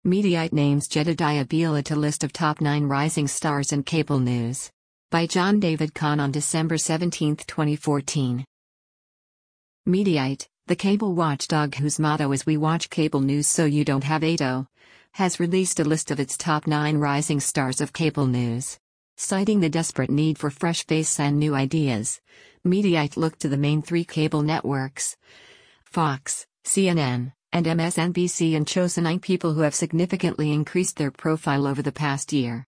Mediaite names Jedediah Bila to list of top 9 rising stars in cable news. By John David Kahn on December 17, 2014. Mediaite, the cable watchdog whose motto is "We watch cable news so you don't have to," has released a list of its top 9 rising stars of cable news. Citing the desperate need for fresh faces and new ideas, Mediaite looked to the main 3 cable networks, Fox, CNN, and MSNBC, and chose 9 people who have significantly increased their profile over the past year.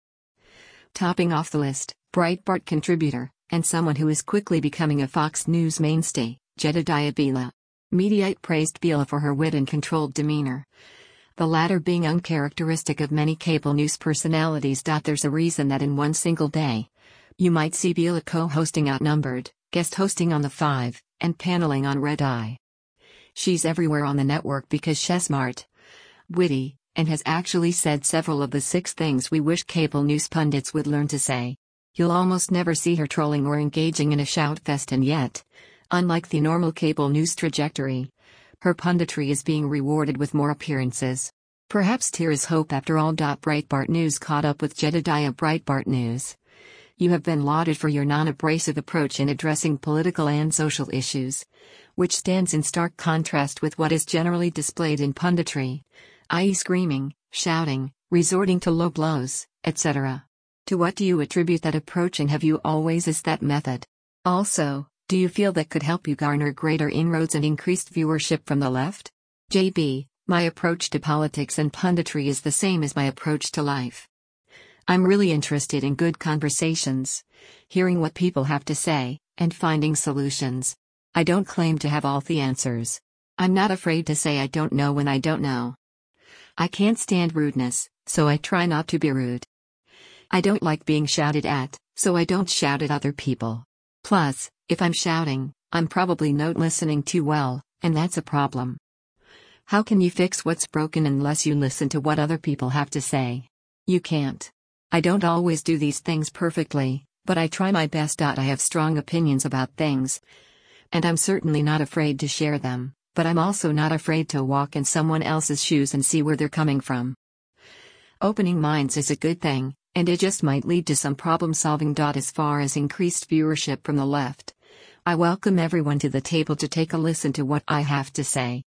Topping off the list, Breitbart contributor, and someone who is quickly becoming a Fox News mainstay, Jedediah Bila. Mediaite praised Bila for her wit and controlled demeanor, the latter being uncharacteristic of many cable news personalities. There's a reason that in one single day, you might see Bila co-hosting Outnumbered, guest hosting on The Five, and paneling on Red Eye. She's everywhere on the network because she's smart, witty, and has actually said several of the 6 things we wish cable news pundits would learn to say. You'll almost never see her trolling or engaging in a shout-fest, and yet, unlike the normal cable news trajectory, her punditry is being rewarded with more appearances. Perhaps there is hope after all. Breitbart News caught up with Jedediah. Breitbart News. You have been lauded for your non-abrasive approach in addressing political and social issues, which stands in stark contrast with what is generally displayed in punditry, i.e. screaming, shouting, resorting to low blows, etc. To what do you attribute that approach, and have you always used that method? Also, do you feel that could help you garner greater inroads and increased viewership from the left? JB, my approach to politics and punditry is the same as my approach to life. I'm really interested in good conversations, hearing what people have to say, and finding solutions. I don't claim to have all the answers. I'm not afraid to say I don't know when I don't know. I can't stand rudeness, so I try not to be rude. I don't like being shouted at, so I don't shout at other people. Plus, if I'm shouting, I'm probably not listening too well, and that's a problem. How can you fix what's broken unless you listen to what other people have to say? You can't. I don't always do these things perfectly, but I try my best. I have strong opinions about things, and I'm certainly not afraid to share them, but I'm also not afraid to walk in someone else's shoes and see where they're coming from. Opening minds is a good thing, and it just might lead to some problem solving. As far as increased viewership from the left, I welcome everyone to the table to take a listen to what I have to say.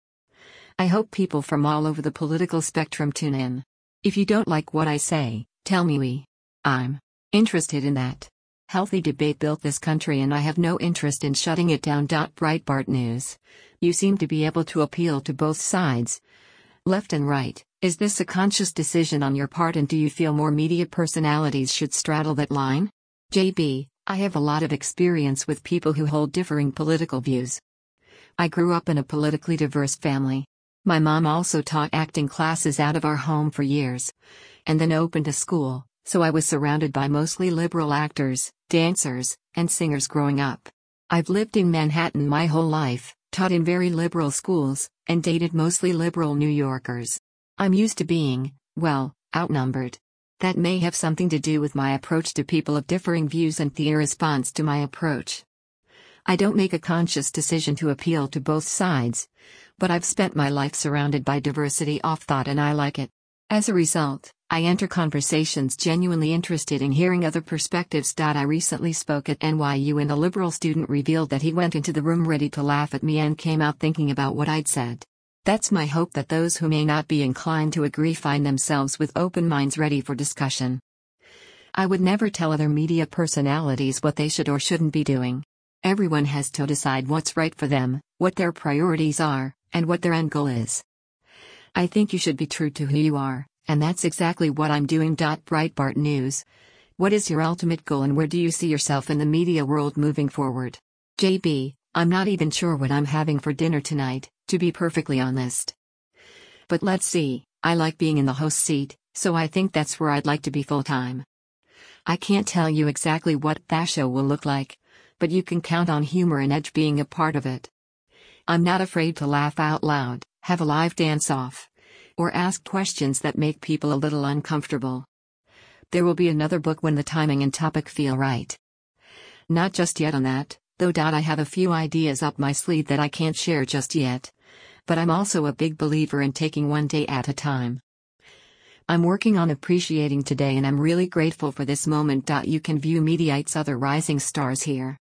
I hope people from all over the political spectrum tune in. If you don't like what I say, tell me. I'm interested in that. Healthy debate built this country, and I have no interest in shutting it down. Breitbart News. You seem to be able to appeal to both sides, left and right. Is this a conscious decision on your part, and do you feel more media personalities should straddle that line? JB, I have a lot of experience with people who hold differing political views. I grew up in a politically diverse family. My mom also taught acting classes out of our home for years, and then opened a school, so I was surrounded by mostly liberal actors, dancers, and singers growing up. I've lived in Manhattan my whole life, taught in very liberal schools, and dated mostly liberal New Yorkers. I'm used to being, well, outnumbered. That may have something to do with my approach to people of differing views and their response to my approach. I don't make a conscious decision to appeal to both sides, but I've spent my life surrounded by diversity of thought, and I like it. As a result, I enter conversations genuinely interested in hearing other perspectives. I recently spoke at NYU, and a liberal student revealed that he went into the room ready to laugh at me and came out thinking about what I'd said. That's my hope, that those who may not be inclined to agree find themselves with open minds ready for discussion. I would never tell other media personalities what they should or shouldn't be doing. Everyone has to decide what's right for them, what their priorities are, and what their end goal is. I think you should be true to who you are, and that's exactly what I'm doing. Breitbart News. What is your ultimate goal, and where do you see yourself in the media world moving forward? JB, I'm not even sure what I'm having for dinner tonight, to be perfectly honest. But let's see, I like being in the host seat, so I think that's where I'd like to be full-time. I can't tell you exactly what that show will look like, but you can count on humor and edge being a part of it. I'm not afraid to laugh out loud, have a live dance-off, or ask questions that make people a little uncomfortable. There will be another book when the timing and topic feel right. Not just yet on that, though. I have a few ideas up my sleeve that I can't share just yet. But I'm also a big believer in taking one day at a time. I'm working on appreciating today and I'm really grateful for this moment. You can view Mediaite's other rising stars here.